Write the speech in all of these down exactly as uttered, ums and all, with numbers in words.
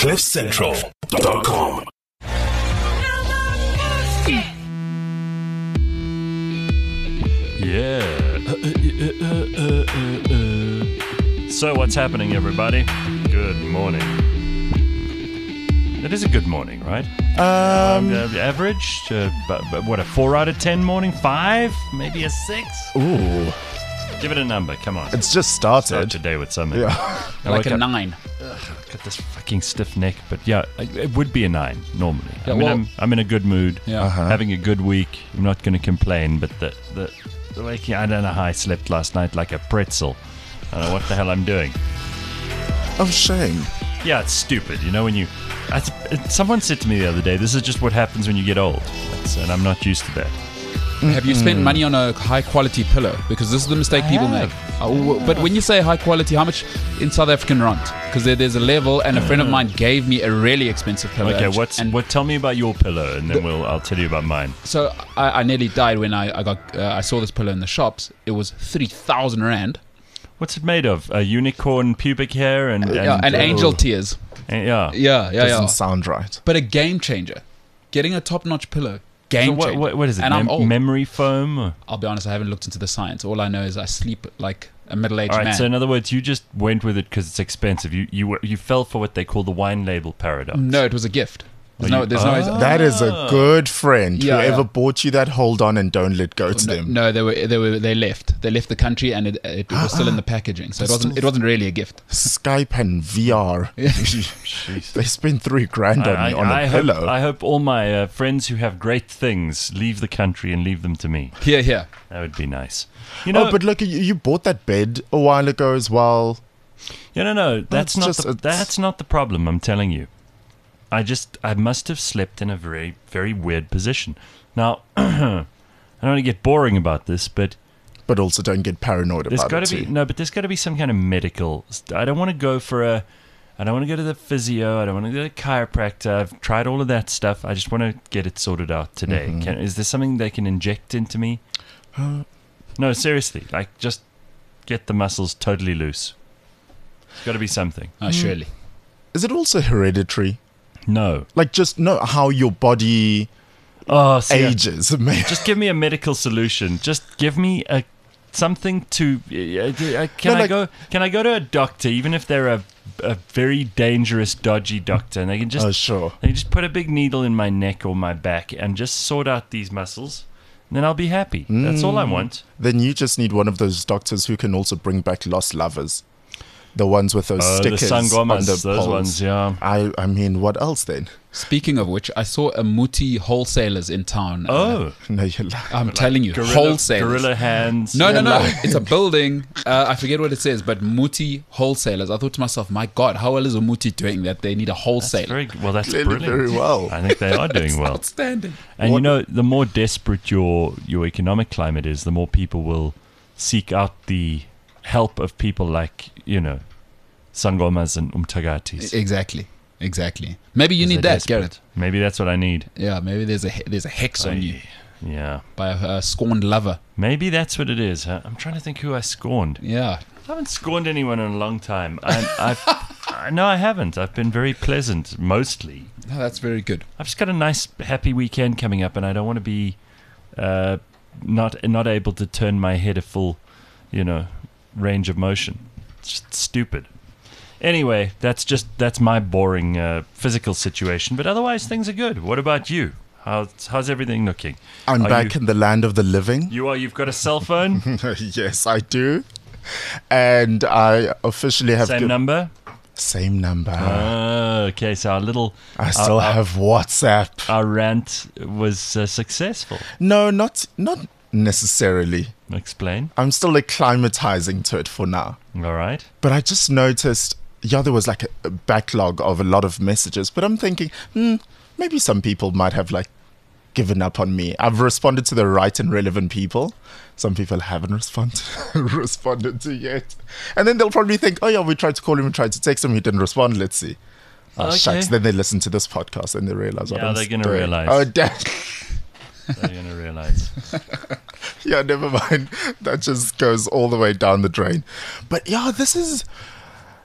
cliff central dot com. Yeah. Uh, uh, uh, uh, uh, uh. So what's happening, everybody? Good morning. It is a good morning, right? Um, uh, average? Uh, but, but what, a four out of ten morning? Five? Maybe a six? Ooh, Give it a number, come on. it's just Start started. today with something. Yeah. I Like woke a up- nine. Ugh, got this fucking stiff neck, but yeah, it it would be a nine normally. Yeah, I mean, well- I'm, I'm in a good mood, Yeah. Uh-huh. having a good week. I'm not going to complain, but the the, the like, I don't know how I slept last night like a pretzel. I don't know what the hell I'm doing. Oh, shame. Yeah, it's stupid. You know, when you, I, it- someone said to me the other day, this is just what happens when you get old, That's, and I'm not used to that. Have you spent money on a high quality pillow? Because this is the mistake I people have. make. Oh, but when you say high quality, how much in South African rand? Because there, there's a level, and a friend of mine gave me a really expensive pillow. Okay, and- what's and what? Tell me about your pillow, and then we'll I'll tell you about mine. So I, I nearly died when I, I got uh, I saw this pillow in the shops. It was three thousand rand. What's it made of? A unicorn pubic hair and and, Yeah, and uh, angel tears. and- yeah. Yeah, yeah, Doesn't yeah. sound right. But a game changer. Getting a top notch pillow. Game So what, changer. what, what is it? And I'm Mem- old. memory foam? Or? I'll be honest, I haven't looked into the science. All I know is I sleep like a middle aged All right. man. So in other words, you just went with it because it's expensive. You you were, you fell for what they call the wine label paradox. No, it was a gift. There's Oh, no, you- there's no. Oh. That is a good friend. Yeah, Whoever yeah. bought you that, hold on and don't let go to No, them. no, they were they were they left. They left the country, and it, it was still in the packaging. So it wasn't it wasn't really a gift. Skype and V R. Jeez. They spent three grand on, I, on a I pillow. Hope, I hope all my uh, friends who have great things leave the country and leave them to me. Here, here. That would be nice. You know, oh, but look, you, you bought that bed a while ago as well. yeah, no, no, that's it's not just- the, it's- that's not the problem. I'm telling you. I just I must have slept in a very very weird position. Now, I don't want to get boring about this, but But also don't get paranoid there's about got it to be too. no, but there's got to be some kind of medical. st- I don't want to go for a. I don't want to go to the physio. I don't want to go to the chiropractor. I've tried all of that stuff. I just want to get it sorted out today. Mm-hmm. Can, is there something they can inject into me? No, seriously. Like, just get the muscles totally loose. There's got to be something. Oh, surely. Is it also hereditary? No. Like, just know how your body Oh, see, I- ages. Maybe. just give me a medical solution. Just give me a something to. Uh, uh, can No, I like- go? Can I go to a doctor, even if they're a a very dangerous, dodgy doctor, and they can just Oh, sure. they just put a big needle in my neck or my back and just sort out these muscles, and then I'll be happy. That's all I want. Then you just need one of those doctors who can also bring back lost lovers. The ones with those Oh, the stickers on sangomas, the those poles. ones, yeah. I, I mean, what else then? Speaking of which, I saw a Muti wholesalers in town. Uh, Oh, No, you're like, I'm telling you, gorilla, wholesalers. gorilla hands. No, no, no. Yeah. It's a building. Uh, I forget what it says, but Muti wholesalers. I thought to myself, my God, how well is a Muti doing that they need a That's wholesaler? very well. That's clearly brilliant. very well. I think they are doing well. Outstanding. And you What- know, the more desperate your your economic climate is, the more people will seek out the help of people like, you know, sangomas and umtagatis. Exactly. Exactly. Maybe you 'Cause need they're that, desperate. Garrett. Maybe that's what I need. Yeah, maybe there's a he- there's a hex on you Yeah. by a, a scorned lover. Maybe that's what it is. Huh? I'm trying to think who I scorned. Yeah. I haven't scorned anyone in a long time. I, I've, I, no, I haven't. I've been very pleasant, mostly. No, that's very good. I've just got a nice, happy weekend coming up, and I don't want to be uh, not not able to turn my head a full, you know, range of motion. It's just stupid. Anyway, that's just that's my boring uh, physical situation, but otherwise things are good. What about you? How's how's everything looking? I'm Are back You, in the land of the living. you are. You've got a cell phone. Yes, I do. And I officially have Same giv- number. Same number. Uh, okay, so our little I still our, have WhatsApp. our rant was uh, successful. No, not not necessarily. Explain. I'm still acclimatizing to it for now. All right. But I just noticed, yeah, there was like a, a backlog of a lot of messages. But I'm thinking, hmm, maybe some people might have like given up on me. I've responded to the right and relevant people. Some people haven't responded responded to yet. And then they'll probably think, oh yeah, we tried to call him, we tried to text him, he didn't respond. Let's see. Oh, Okay. shucks. Then they listen to this podcast and they realize what Yeah, I'm they're gonna doing. realize. Oh, damn. They're going to realize. Yeah, never mind. That just goes all the way down the drain. But yeah, this is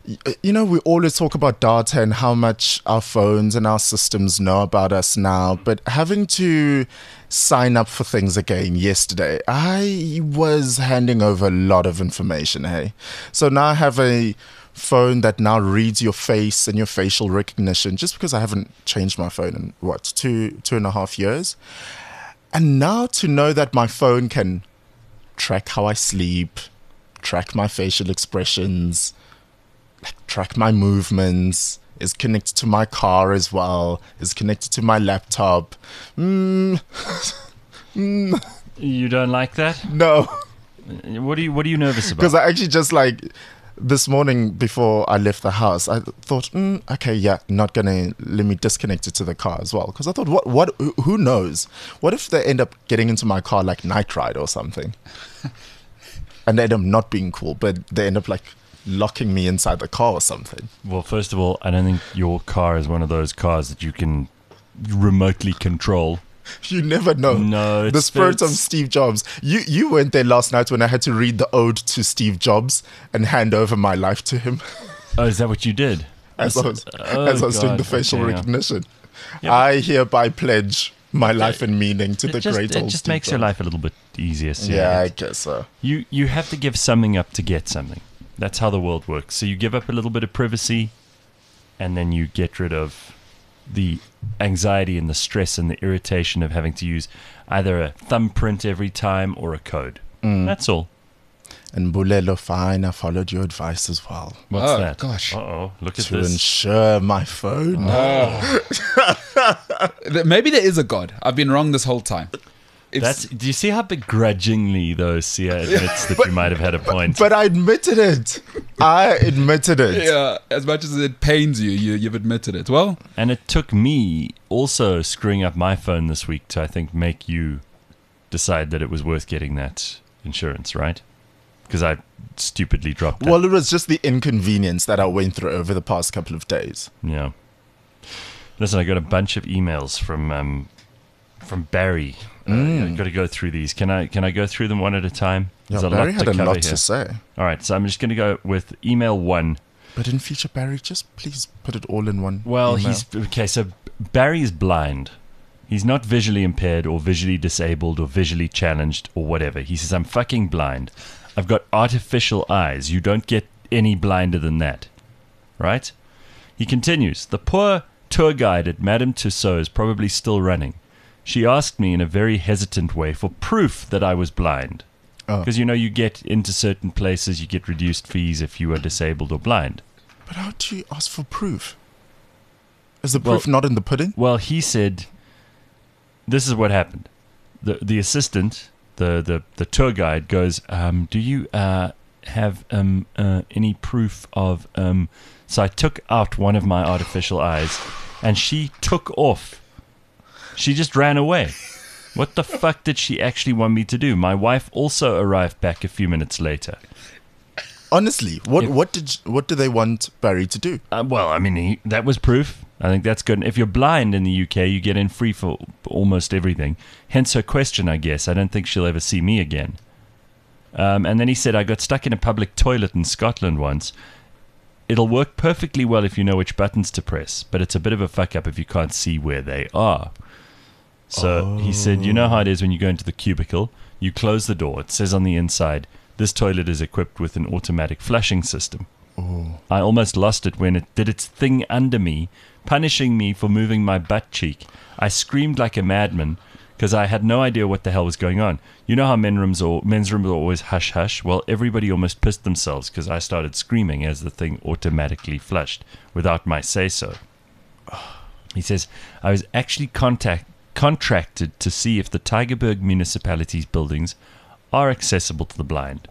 y- you know, we always talk about data and how much our phones and our systems know about us now, but having to sign up for things again yesterday, I was handing over a lot of information, hey? So now I have a phone that now reads your face and your facial recognition, just because I haven't changed my phone in, what, two, two and a half years? And now to know that my phone can track how I sleep, track my facial expressions, like track my movements, is connected to my car as well, is connected to my laptop. Mm. mm. You don't like that? No, What are you What are you nervous about? because I actually just like this morning before I left the house, I thought, mm, okay, yeah, not gonna let me disconnect it to the car as well. Because I thought, what, what, who knows? What if they end up getting into my car like Night Ride or something, and they end up not being cool, but they end up like locking me inside the car or something. Well, first of all, I don't think your car is one of those cars that you can remotely control. You never know. No, the it's- spirit of it's- Steve Jobs. You you weren't there last night when I had to read the ode to Steve Jobs and hand over my life to him Oh, is that what you did? as I was Oh, as I was doing God. the facial Okay, yeah. recognition. Yeah, I hereby pledge my life and meaning to It the just, great it old just Steve makes your Jobs. life a little bit easier. So Yeah, I guess so. You you have to give something up to get something. That's how the world works. So you give up a little bit of privacy, and then you get rid of the anxiety and the stress and the irritation of having to use either a thumbprint every time or a code. Mm. That's all. And Bulelo, fine, I followed your advice as well. What's Oh, that? gosh. Uh oh. Look at To this. ensure my phone. Th- Maybe there is a God. I've been wrong this whole time. It's, That's. Do you see how begrudgingly though Sia admits that you might have had a point? But I admitted it. I admitted it. yeah, as much as it pains you, you, you've admitted it. Well, And it took me also screwing up my phone this week to, I think, make you decide that it was worth getting that insurance, right? Because I stupidly dropped that. Well, it was just the inconvenience that I went through over the past couple of days. Yeah. Listen, I got a bunch of emails from um, from Barry. Uh, Mm. I've got to go through these. Can I can I go through them one at a time? Yeah, There's Barry had a cover lot here. to say. All right, so I'm just going to go with email one. But in future, Barry, just please put it all in one. Well, email. he's okay. So Barry is blind. He's not visually impaired or visually disabled or visually challenged or whatever. He says, I'm fucking blind. I've got artificial eyes. You don't get any blinder than that. Right? He continues, the poor tour guide at Madame Tussauds is probably still running. She asked me in a very hesitant way for proof that I was blind. Oh. Because, you know, you get into certain places, you get reduced fees if you are disabled or blind. But how do you ask for proof? Is the Well- proof not in the pudding? Well, he said, this is what happened. The the assistant, the, the, the tour guide goes, um, do you uh, have um, uh, any proof of... Um... So I took out one of my artificial eyes, and she took off. She just ran away. What the fuck did she actually want me to do? My wife also arrived back a few minutes later. Honestly, what If- what did what do they want Barry to do? Uh, well, I mean, he, that was proof. I think that's good. If you're blind in the U K, you get in free for almost everything. Hence her question, I guess. I don't think she'll ever see me again. Um, and then he said, I got stuck in a public toilet in Scotland once. It'll work perfectly well if you know which buttons to press, but it's a bit of a fuck up if you can't see where they are. So he said, you know how it is when you go into the cubicle, you close the door. It says on the inside, this toilet is equipped with an automatic flushing system. I almost lost it when it did its thing under me, punishing me for moving my butt cheek. I screamed like a madman because I had no idea what the hell was going on. You know how men rooms or men's rooms are always hush hush? Well, everybody almost pissed themselves because I started screaming as the thing automatically flushed without my say so. He says, I was actually contact contracted to see if the Tygerberg municipality's buildings are accessible to the blind.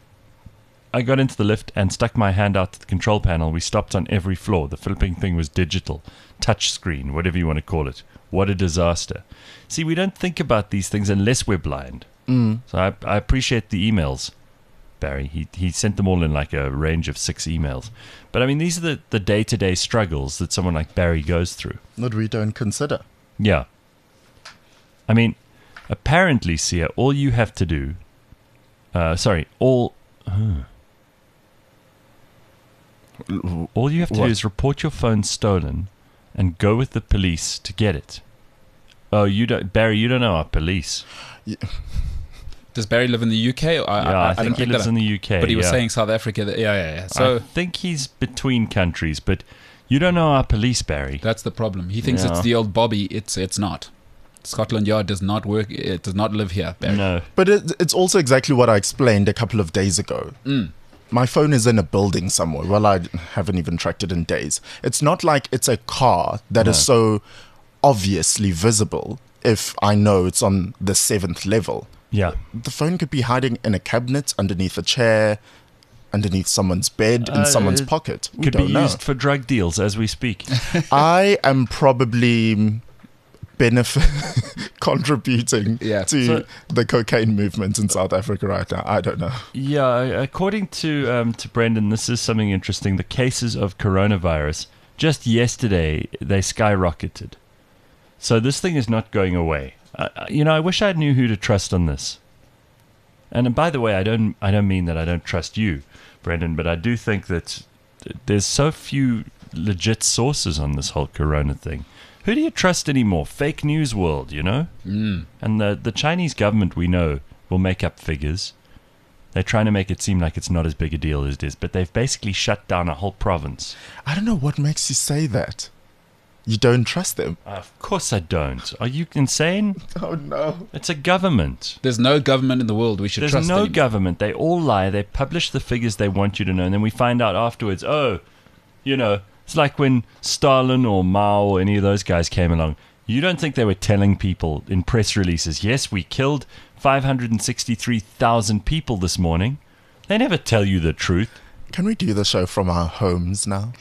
I got into the lift and stuck my hand out to the control panel. We stopped on every floor. The flipping thing was digital, touch screen, whatever you want to call it. What a disaster. See, we don't think about these things unless we're blind. Mm. So I, I appreciate the emails, Barry. He he sent them all in like a range of six emails. But I mean, these are the, the day-to-day struggles that someone like Barry goes through. That we don't consider. Yeah. I mean, apparently, Sia, all you have to do... Uh, sorry, all... Uh, All you have to What? do is report your phone stolen and go with the police to get it. Oh, you don't, Barry, you don't know our police. Does Barry live in the U K? I, Yeah, I, I, I think didn't he pick lives that in up. the U K. But he was yeah. saying South Africa. That, yeah, yeah, yeah. I So think he's between countries, but you don't know our police, Barry. that's the problem. He thinks Yeah. it's the old Bobby. It's it's not. Scotland Yard does not work. It does not live here, Barry. No. But it, it's also exactly what I explained a couple of days ago. Mm. My phone is in a building somewhere. Well, I haven't even tracked it in days. It's not like it's a car that is so obviously visible if I know it's on the seventh level. Yeah. The phone could be hiding in a cabinet, underneath a chair, underneath someone's bed, in Uh, someone's it pocket. We Could don't be know. used for drug deals as we speak. I am probably benefit contributing Yeah. to So- the cocaine movement in South Africa right now. I don't know. Yeah, according to um, to Brendan, this is something interesting. The cases of coronavirus just yesterday they skyrocketed. So this thing is not going away. Uh, you know, I wish I knew who to trust on this. And by the way, I don't I don't mean that I don't trust you, Brendan, but I do think that there's so few legit sources on this whole corona thing. Who do you trust anymore? Fake news world, you know? Mm. And the, the Chinese government, we know, will make up figures. They're trying to make it seem like it's not as big a deal as it is, but they've basically shut down a whole province. I don't know what makes you say that. You don't trust them. Uh, of course I don't. Are you insane? Oh no. It's a government. There's no government in the world we should There's trust. no anymore. government. They all lie. They publish the figures they want you to know, and then we find out afterwards, oh, you know, it's like when Stalin or Mao or any of those guys came along. You don't think they were telling people in press releases, yes, we killed five hundred sixty-three thousand people this morning. They never tell you the truth. Can we do the show from our homes now?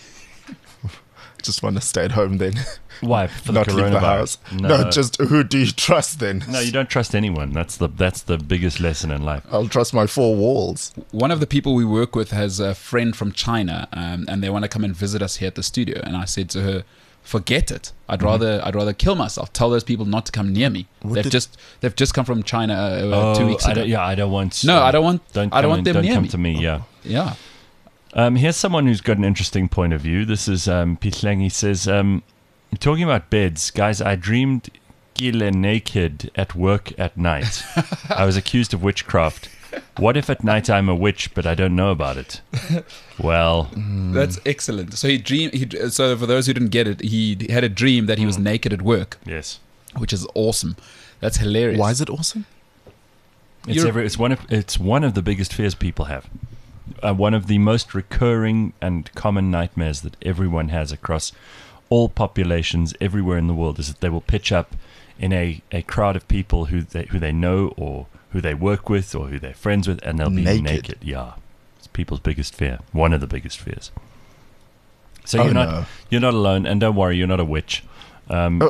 Just want to stay at home then. Why? For Not the leave the coronavirus? house. No. just who do you trust then? No, you don't trust anyone. That's the that's the biggest lesson in life. I'll trust my four walls. One of the people we work with has a friend from China, um, and they want to come and visit us here at the studio. And I said to her, "Forget it. I'd rather I'd rather kill myself. Tell those people not to come near me. What they've did- just they've just come from China uh, two weeks I ago. don't, yeah, I don't want. No, I don't want- Don't I don't come want in- them don't near come me. to me. Yeah. Yeah, Um, here's someone who's got an interesting point of view. This is um, Pitleng. He says, um, talking about beds, guys, I dreamed Gile naked at work at night. I was accused of witchcraft. What if at night I'm a witch, but I don't know about it? Well, that's excellent. So he dream. He, so for those who didn't get it, he had a dream that he was naked at work, yes. which is awesome. That's hilarious. Why is it awesome? It's, You're- every, it's, one of, it's one of the biggest fears people have. Uh, one of the most recurring and common nightmares that everyone has across all populations everywhere in the world is that they will pitch up in a, a crowd of people who they, who they know or who they work with or who they're friends with, and they'll be Naked. naked. Yeah, it's people's biggest fear. One of the biggest fears. So Oh, you're not no. you're not alone, and don't worry, you're not a witch. Um,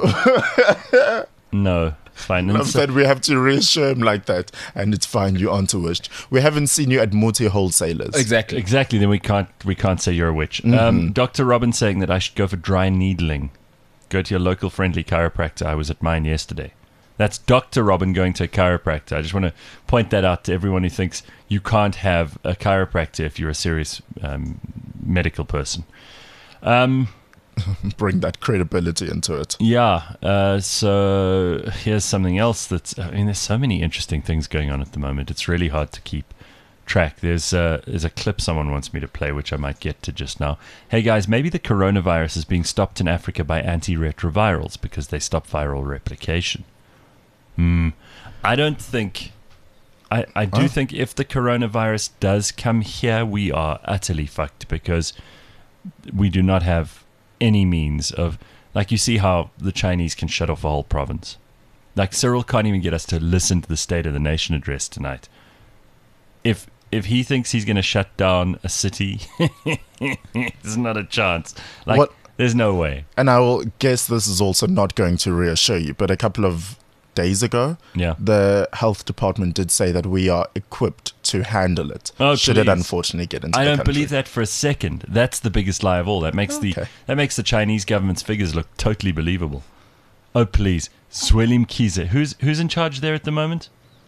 no, it's fine. And I've so- said we have to reassure him like that, and it's fine. You aren't a witch. We haven't seen you at multi wholesalers. exactly? Exactly. Then we can't we can't say you're a witch. Mm-hmm. Um, Doctor Robin saying that I should go for dry needling. Go to your local friendly chiropractor. I was at mine yesterday. That's Doctor Robin going to a chiropractor. I just want to point that out to everyone who thinks you can't have a chiropractor if you're a serious um, medical person. Um, Bring that credibility into it. yeah. Uh, so here's something else that's. I mean, there's so many interesting things going on at the moment. It's really hard to keep track. There's a, there's a clip someone wants me to play, which I might get to just now. Hey guys, maybe the coronavirus is being stopped in Africa by antiretrovirals because they stop viral replication. Hmm. I don't think. I, I do Huh? think if the coronavirus does come here, we are utterly fucked because we do not have any means of. Like, you see how the Chinese can shut off a whole province. Like, Cyril can't even get us to listen to the State of the Nation address tonight. If if he thinks he's going to shut down a city, there's not a chance. Like, What- there's no way. And I will guess this is also not going to reassure you, but a couple of days ago, Yeah. the health department did say that we are equipped to handle it. Oh, should it please. unfortunately get into I the don't country. believe that for a second. That's the biggest lie of all. That makes the Okay. that makes the Chinese government's figures look totally believable. Oh please, Zwelim Kize. Who's who's in charge there at the moment?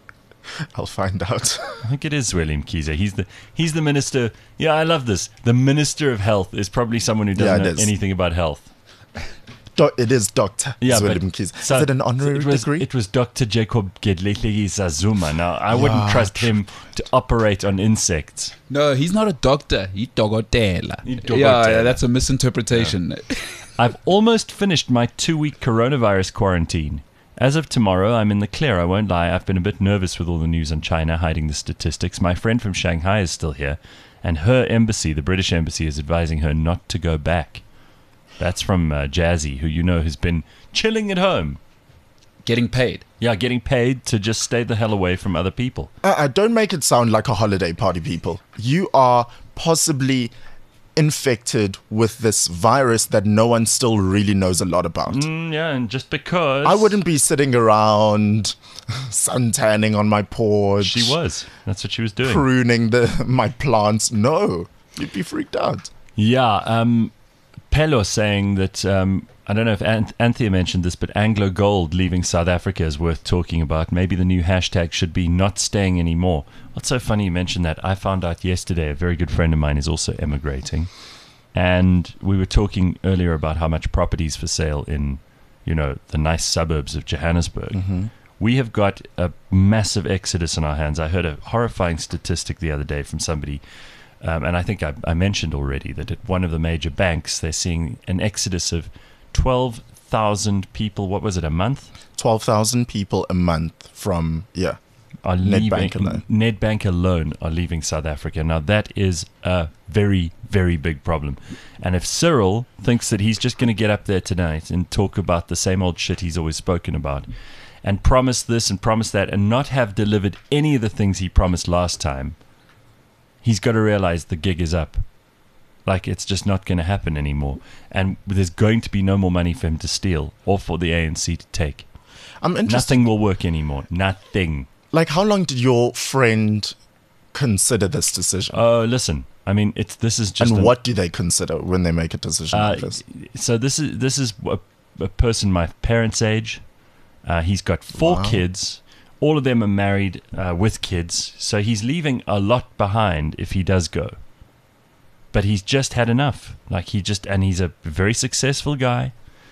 I'll find out. I think it is Willem Kiza. He's the he's the minister. Yeah, I love this. The minister of health is probably someone who doesn't Yeah, it know is. anything about health. Do- it is Doctor Yeah, Zweli but- Mkhize. so- Is it an honorary it was, degree? It was Doctor Jacob Gedletlegi Zazuma. Now, I wouldn't Yeah. trust him to operate on insects. No, he's not a doctor. He's dogotela. He Yeah, dogotela. yeah, that's a misinterpretation. I've almost finished my two-week coronavirus quarantine. As of tomorrow, I'm in the clear. I won't lie. I've been a bit nervous with all the news on China hiding the statistics. My friend from Shanghai is still here, and her embassy, the British embassy, is advising her not to go back. That's from uh, Jazzy, who you know has been chilling at home. Getting paid. Yeah, getting paid to just stay the hell away from other people. Uh, uh, don't make it sound like a holiday party, people. You are possibly infected with this virus that no one still really knows a lot about. Mm, yeah, and just because... I wouldn't be sitting around suntanning on my porch. She was. That's what she was doing. Pruning the my plants. No, you'd be freaked out. Yeah, um, Pelo saying that, um, I don't know if Ant- Anthea mentioned this, but Anglo Gold leaving South Africa is worth talking about. Maybe the new hashtag should be not staying anymore. What's so funny you mentioned that? I found out yesterday a very good friend of mine is also emigrating. And we were talking earlier about how much property's for sale in, you know, the nice suburbs of Johannesburg. Mm-hmm. We have got a massive exodus on our hands. I heard a horrifying statistic the other day from somebody. Um, and I think I, I mentioned already that at one of the major banks, they're seeing an exodus of twelve thousand people. What was it, a month? twelve thousand people a month from, yeah. Are Nedbank leaving, alone. Nedbank alone are leaving South Africa. Now, that is a very, very big problem. And if Cyril thinks that he's just going to get up there tonight and talk about the same old shit he's always spoken about and promise this and promise that and not have delivered any of the things he promised last time, he's got to realize the gig is up. Like, it's just not going to happen anymore. And there's going to be no more money for him to steal or for the A N C to take. I'm interested. Nothing will work anymore. Nothing. Like, how long did your friend consider this decision? Oh, listen. I mean, it's this is just and an- what do they consider when they make a decision uh, like this? So this is this is a, a person my parents' age. Uh, he's got four Wow. kids. All of them are married uh, with kids. So he's leaving a lot behind if he does go. But he's just had enough. Like he just and he's a very successful guy.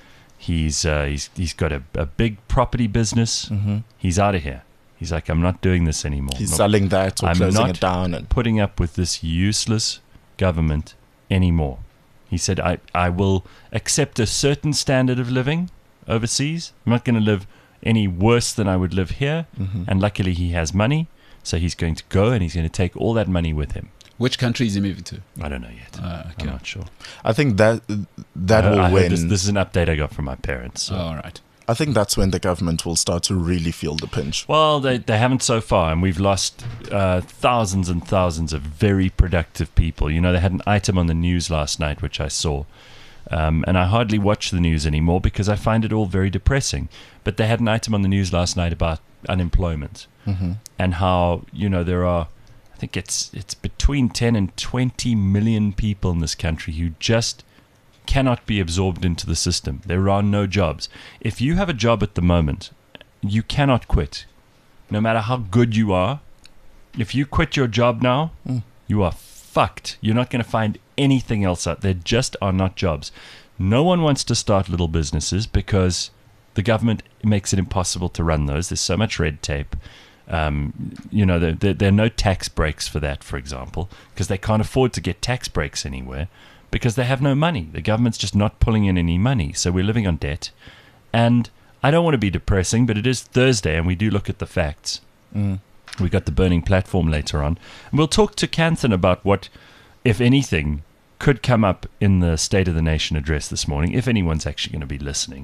He's uh, he's he's got a, a big property business. Mm-hmm. He's out of here. He's like, I'm not doing this anymore. He's Not selling that or I'm closing not it down. And putting up with this useless government anymore. He said, I, I will accept a certain standard of living overseas. I'm not going to live any worse than I would live here. Mhm. And luckily he has money. So he's going to go and he's going to take all that money with him. Which country is he moving to? I don't know yet. Uh, I'm okay. not sure. I think that that I- will I heard win. This, this is an update I got from my parents. So. Oh, all right. I think that's when the government will start to really feel the pinch. Well, they they haven't so far, and we've lost uh, thousands and thousands of very productive people. You know, they had an item on the news last night, which I saw, um, and I hardly watch the news anymore because I find it all very depressing. But they had an item on the news last night about unemployment Mm-hmm. and how, you know, there are, I think it's it's between ten and twenty million people in this country who just cannot be absorbed into the system. There are no jobs. If you have a job at the moment, you cannot quit. No matter how good you are, if you quit your job now, Mm. you are fucked. You're not going to find anything else out there. Just are not jobs. No one wants to start little businesses because the government makes it impossible to run those. There's so much red tape. Um, you know, there, there, there are no tax breaks for that, for example, because they can't afford to get tax breaks anywhere because they have no money. The government's just not pulling in any money. So we're living on debt. And I don't want to be depressing, but it is Thursday and we do look at the facts. Mm. We got the burning platform later on. And we'll talk to Canthan about what, if anything, could come up in the State of the Nation address this morning, if anyone's actually going to be listening.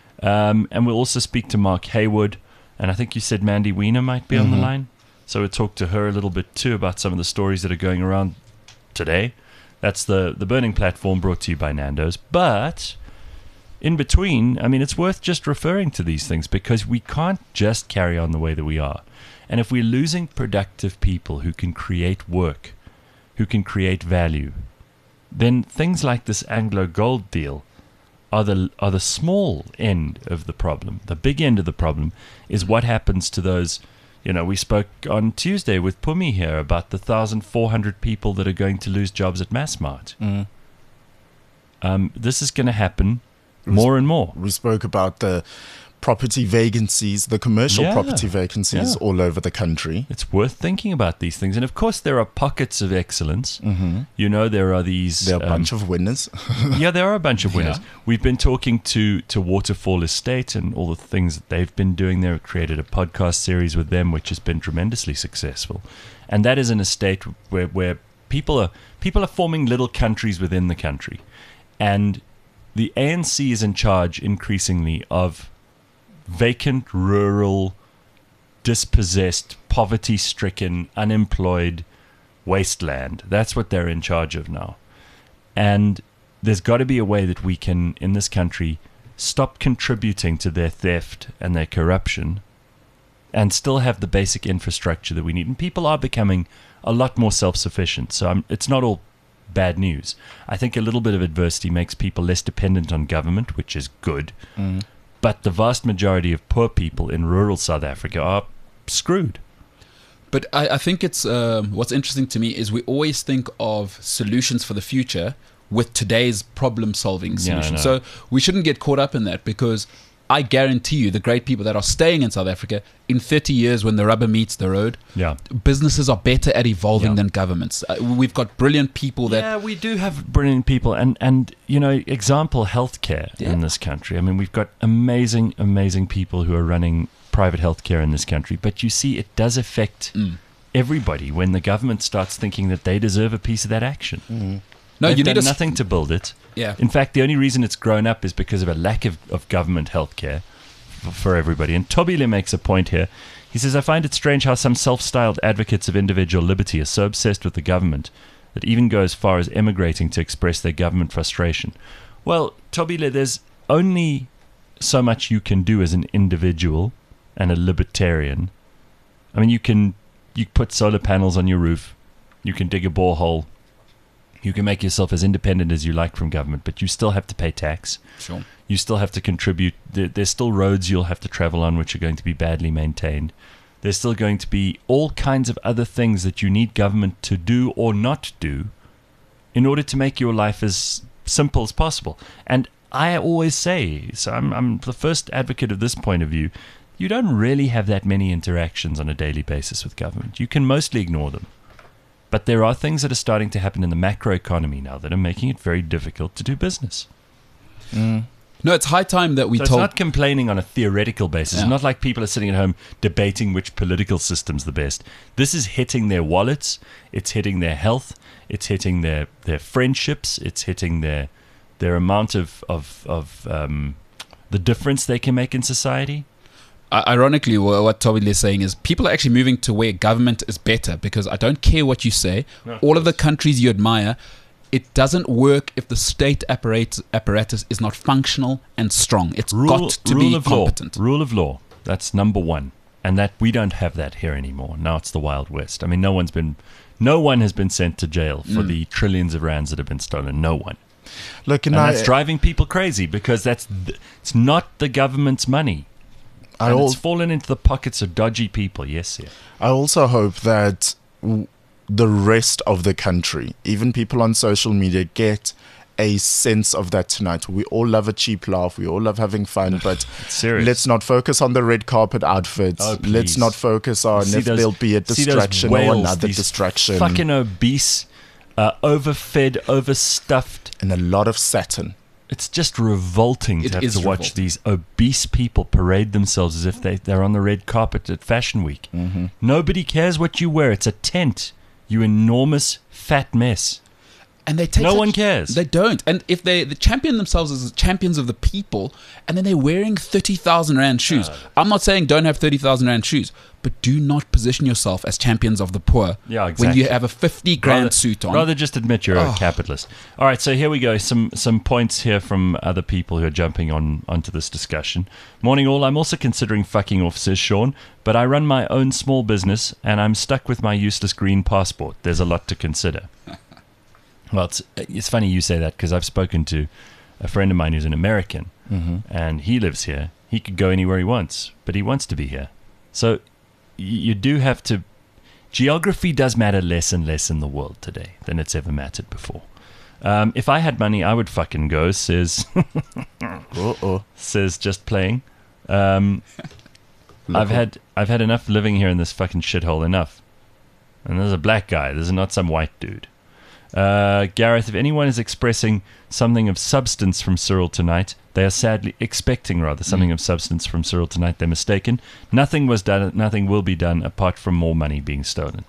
Um, and we'll also speak to Mark Haywood. And I think you said Mandy Wiener might be on the Mhm. line. So we'll talk to her a little bit too about some of the stories that are going around today. That's the, the burning platform brought to you by Nando's. But in between, I mean, it's worth just referring to these things because we can't just carry on the way that we are. And if we're losing productive people who can create work, who can create value, then things like this Anglo Gold deal are the are the small end of the problem. The big end of the problem is what happens to those You know, we spoke on Tuesday with Pumi here about the one thousand four hundred people that are going to lose jobs at Massmart. Mm. Um, this is going to happen more and more. We spoke about the property vacancies, the commercial Yeah. property vacancies Yeah. all over the country. It's worth thinking about these things. And of course, there are pockets of excellence. Mm-hmm. You know, there are these. There are a um, bunch of winners. yeah, there are a bunch of winners. Yeah. We've been talking to, to Waterfall Estate and all the things that they've been doing there. We've created a podcast series with them, which has been tremendously successful. And that is an estate where, where people are people are forming little countries within the country. And the A N C is in charge increasingly of vacant, rural, dispossessed, poverty-stricken, unemployed wasteland. That's what they're in charge of now. And there's got to be a way that we can, in this country, stop contributing to their theft and their corruption and still have the basic infrastructure that we need. And people are becoming a lot more self-sufficient. So I'm, it's not all bad news. I think a little bit of adversity makes people less dependent on government, which is good. Mm. But the vast majority of poor people in rural South Africa are screwed. But I, I think it's um, what's interesting to me is we always think of solutions for the future with today's problem-solving Yeah, I solutions. know. So we shouldn't get caught up in that, because I guarantee you the great people that are staying in South Africa, in thirty years when the rubber meets the road, Yeah. businesses are better at evolving Yeah. than governments. Uh, we've got brilliant people that... Yeah, we do have brilliant people. And, and you know, example, healthcare Yeah. in this country. I mean, we've got amazing, amazing people who are running private healthcare in this country. But you see, it does affect Mm. everybody when the government starts thinking that they deserve a piece of that action. Mm. No, They've you done need a s- nothing to build it. Yeah. In fact, the only reason it's grown up is because of a lack of, of government healthcare for, for everybody. And Tobile makes a point here. He says, I find it strange how some self-styled advocates of individual liberty are so obsessed with the government that even go as far as emigrating to express their government frustration. Well, Tobile, there's only so much you can do as an individual and a libertarian. I mean, you can you put solar panels on your roof. You can dig a borehole. You can make yourself as independent as you like from government, but you still have to pay tax. Sure. You still have to contribute. There, there's still roads you'll have to travel on which are going to be badly maintained. There's still going to be all kinds of other things that you need government to do or not do in order to make your life as simple as possible. And I always say, so I'm, I'm the first advocate of this point of view, you don't really have that many interactions on a daily basis with government. You can mostly ignore them. But there are things that are starting to happen in the macroeconomy now that are making it very difficult to do business. Mm. No, it's high time that we So it's told... not complaining on a theoretical basis. Yeah. It's not like people are sitting at home debating which political system's the best. This is hitting their wallets. It's hitting their health. It's hitting their, their friendships. It's hitting their their amount of, of, of um, the difference they can make in society. I- Ironically, wha- what Tobile is saying is people are actually moving to where government is better, because I don't care what you say. No, of All of the countries you admire, it doesn't work if the state apparatus, apparatus is not functional and strong. It's got to rule be of competent. Law. Rule of law. That's number one. And that we don't have that here anymore. Now it's the Wild West. I mean, no one's been, no one has been sent to jail for Mm. the trillions of rands that have been stolen. No one. Look, and, And I, that's driving people crazy because that's th- it's not the government's money. I, And al- it's fallen into the pockets of dodgy people. Yes, yeah. I also hope that w- the rest of the country, even people on social media, get a sense of that tonight. We all love a cheap laugh. We all love having fun, but It's serious. let's not focus on the red carpet outfits. Oh, let's please. not focus on See if those- there'll be a see those distraction or whales, another these distraction. Fucking obese, uh, overfed, overstuffed. and a lot of Saturn. It's just revolting to It have is to watch revolting. these obese people parade themselves as if they, they're on the red carpet at Fashion Week. Mm-hmm. Nobody cares what you wear. It's a tent. You enormous fat mess. And they take No such- one cares. They don't. And if they, they champion themselves as champions of the people, and then they're wearing thirty thousand rand shoes. I'm not saying don't have thirty thousand rand shoes, but do not position yourself as champions of the poor Yeah, when exactly. you have a fifty grand rather, suit on. Rather just admit you're Oh. a capitalist. All right, so here we go. Some some points here from other people who are jumping on onto this discussion. Morning all. I'm also considering fucking off, says Sean, but I run my own small business and I'm stuck with my useless green passport. There's a lot to consider. Well, it's, it's funny you say that because I've spoken to a friend of mine who's an American Mm-hmm. and he lives here. He could go anywhere he wants, but he wants to be here. So you do have to. Geography does matter less and less in the world today than it's ever mattered before. Um, if I had money, I would fucking go, says Uh-oh. says Just Playing. Um, I've had I've had enough living here in this fucking shithole, enough. And there's a black guy. There's not some white dude. Uh, Gareth, if anyone is expressing something of substance from Cyril tonight, they are sadly expecting rather something mm. of substance from Cyril tonight. They're mistaken. Nothing was done. Nothing will be done apart from more money being stolen.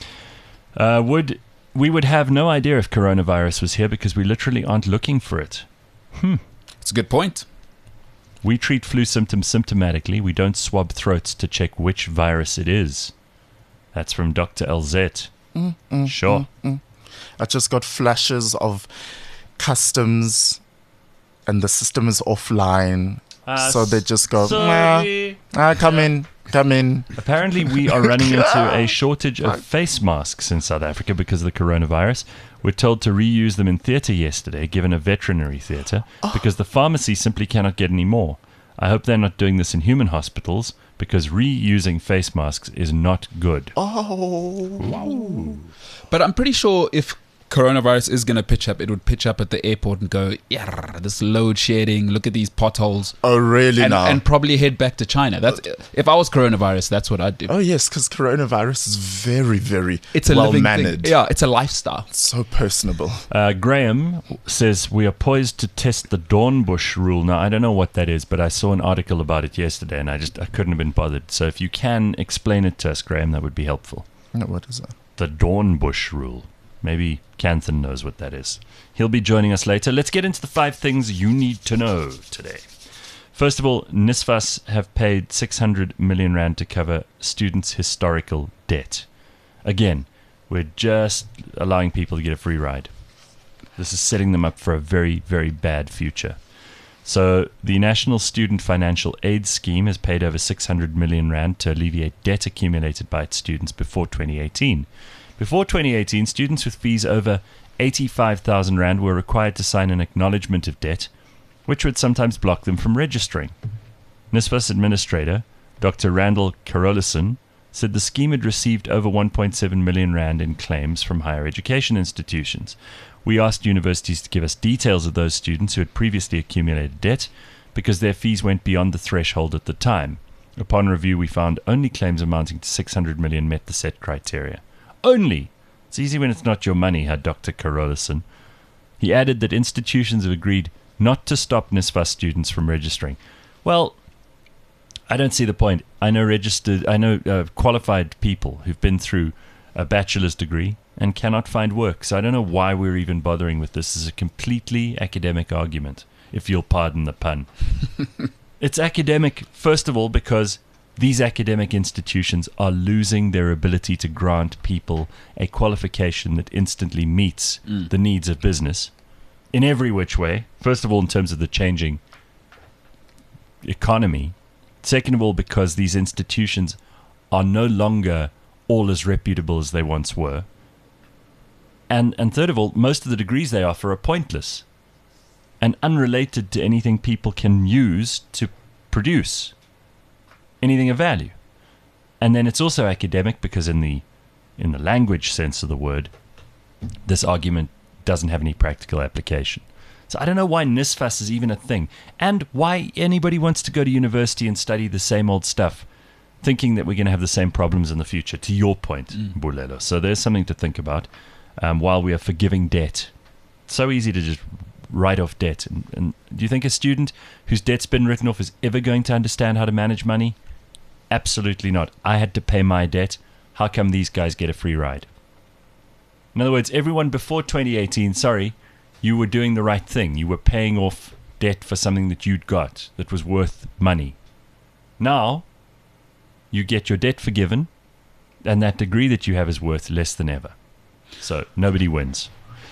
Uh, would we would have no idea if coronavirus was here because we literally aren't looking for it. Hmm. It's a good point. We treat flu symptoms symptomatically. We don't swab throats to check which virus it is. That's from Doctor L Z. Mm, mm, sure. Mm, mm. I just got flashes of customs and the system is offline. Uh, so they just go, sorry. ah, come in, come in. Apparently we are running into a shortage of face masks in South Africa because of the coronavirus. We're told to reuse them in theatre yesterday, given a veterinary theatre, oh. because the pharmacy simply cannot get any more. I hope they're not doing this in human hospitals because reusing face masks is not good. Oh. Wow. But I'm pretty sure if coronavirus is going to pitch up, it would pitch up at the airport and go, yeah, this load shedding, look at these potholes. Oh, really and, now? And probably head back to China. That's if I was coronavirus, that's what I'd do. Oh, yes, because coronavirus is very, very it's a well-mannered. Yeah, it's a lifestyle. It's so personable. Uh, Graham says, we are poised to test the Dornbush rule. Now, I don't know what that is, but I saw an article about it yesterday, and I just I couldn't have been bothered. So if you can explain it to us, Graham, that would be helpful. No, what is that? The Dornbush rule. Maybe Canthan knows what that is. He'll be joining us later. Let's get into the five things you need to know today. First of all, NSFAS have paid six hundred million rand to cover students' historical debt. Again, we're just allowing people to get a free ride. This is setting them up for a very, very bad future. So the National Student Financial Aid Scheme has paid over six hundred million rand to alleviate debt accumulated by its students before twenty eighteen. Before twenty eighteen, students with fees over eighty-five thousand rand were required to sign an acknowledgement of debt, which would sometimes block them from registering. NSFAS administrator, Doctor Randall Carolison, said the scheme had received over one point seven million rand in claims from higher education institutions. We asked universities to give us details of those students who had previously accumulated debt because their fees went beyond the threshold at the time. Upon review, we found only claims amounting to six hundred million met the set criteria. Only. It's easy when it's not your money, had Doctor Carolison. He added that institutions have agreed not to stop NSFAS students from registering. Well, I don't see the point. I know registered, I know uh, qualified people who've been through a bachelor's degree and cannot find work. So I don't know why we're even bothering with this. This is a completely academic argument, if you'll pardon the pun. It's academic, first of all, because these academic institutions are losing their ability to grant people a qualification that instantly meets mm. the needs of business in every which way. First of all, in terms of the changing economy. Second of all, because these institutions are no longer all as reputable as they once were. And and third of all, most of the degrees they offer are pointless and unrelated to anything people can use to produce anything of value. And then it's also academic because in the in the language sense of the word, this argument doesn't have any practical application. So I don't know why NSFAS is even a thing, and why anybody wants to go to university and study the same old stuff, thinking that we're going to have the same problems in the future, to your point, mm. Bulelo. So there's something to think about um, while we are forgiving debt. It's so easy to just write off debt. And, and do you think a student whose debt's been written off is ever going to understand how to manage money? Absolutely not. I had to pay my debt. How come these guys get a free ride? In other words, everyone before twenty eighteen, sorry, you were doing the right thing. You were paying off debt for something that you'd got that was worth money. Now, you get your debt forgiven, and that degree that you have is worth less than ever. So, nobody wins.